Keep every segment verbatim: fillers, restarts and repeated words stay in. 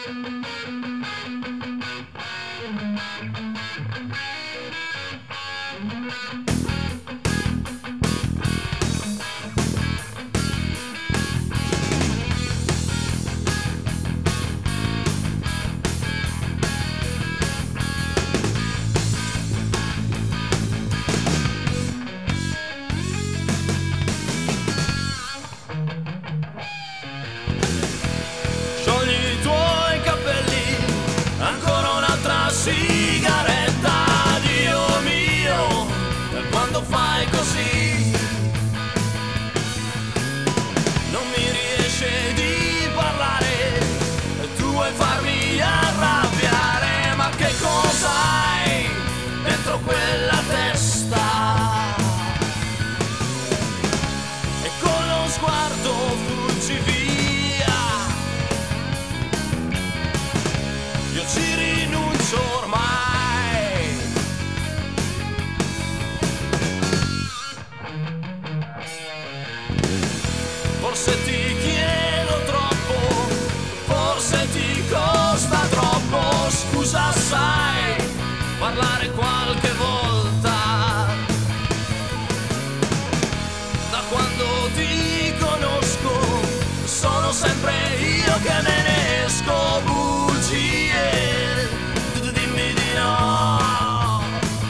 Sigaretta, Dio mio, quando fai così non mi riesce di parlare, tu vuoi farmi arrabbiare, ma che cosa hai dentro quella testa? E con lo sguardo fuggi via, io ci rinuncio ormai. Forse ti chiedo troppo, forse ti costa troppo, scusa sai parlare qualche volta. Da quando ti conosco sono sempre io che me ne esco, bugie, dimmi di no.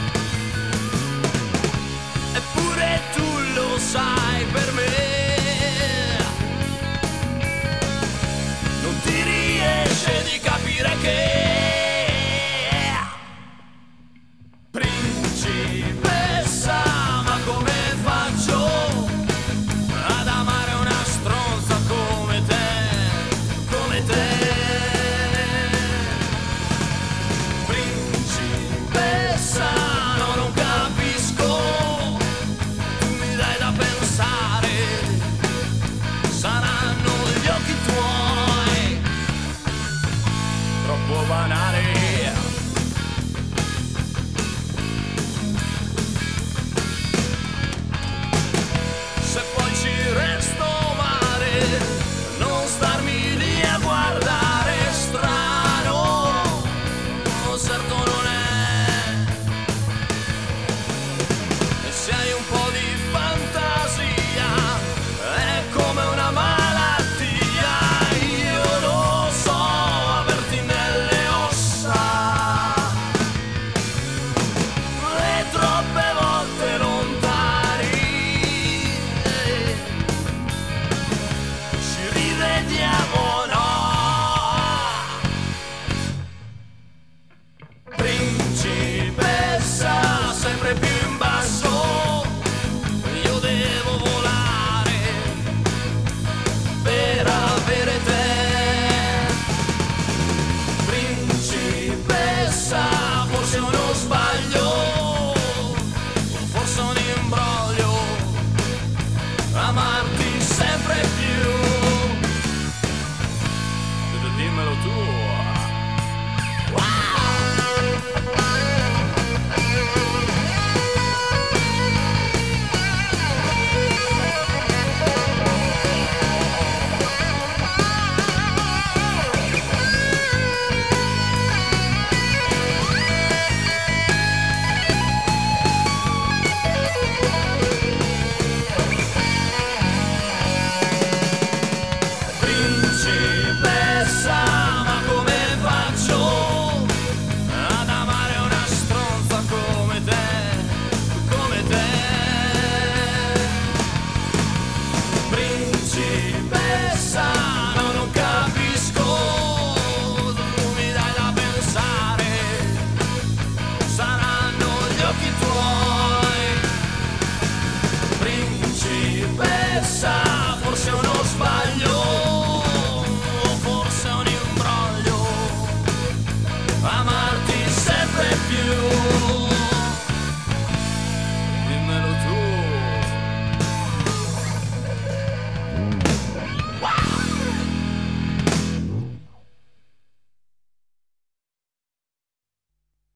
Eppure tu lo sai, per me non ti riesce di capire che principessa, ma come faccio ad amare una stronza come te, come te? Principessa, no, non capisco, tu mi dai da pensare, saranno gli occhi tuoi, troppo banali. Se poi ci resto male, non starmi lì a guardare strano, certo non è. E se hai un po' di fantasia, è come una malattia, io lo so, averti nelle ossa. E troppe volte lontani, ci rivediamo, no? Principessa, sempre più in basso, io devo volare per avere te. Principessa, forse uno sbaglio, forse un imbroglio, amarti sempre più. Dimmelo tu. Principessa, ma come faccio ad amare una stronza come te, come te? Principessa, no, non capisco, tu mi dai da pensare, saranno gli occhi tuoi. Principessa,